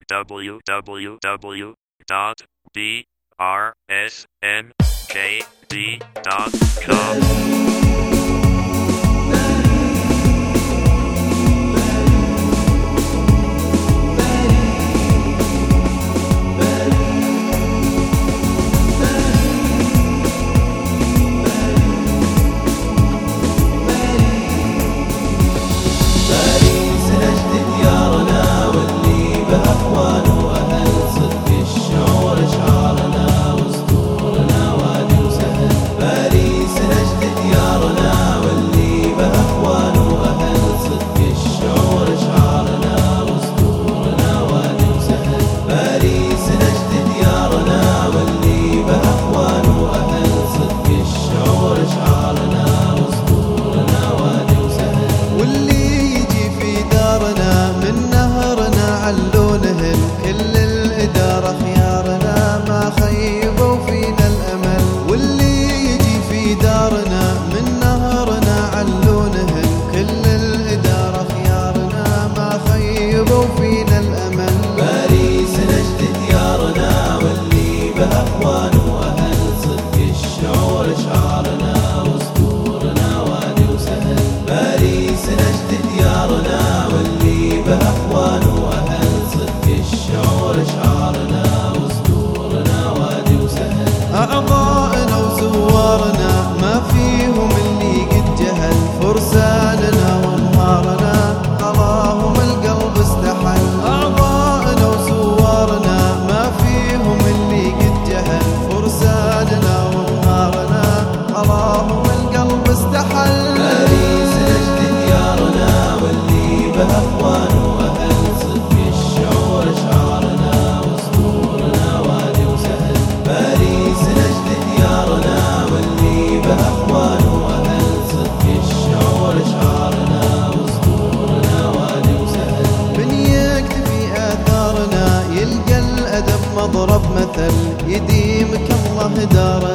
www.brsnkd.com. أعضائنا وزوارنا ما فيهم اللي قد جهل، فرساننا وانهارنا خلاهم القلب استحل. أعضائنا وزوارنا ما فيهم اللي قد جهل، فرساننا وانهارنا خلاهم القلب استحل. باريس نجد ديارنا واللي بها اخوان واهل، صدق الشعور اشعارنا واسطورنا وادي وسهل. باريس نجد ديارنا واللي بها اخوان واهل، صدق الشعور اشعارنا واسطورنا وادي وسهل. من يكتفي اثارنا يلقى الادب مضرب مثل، يديمك الله دارنا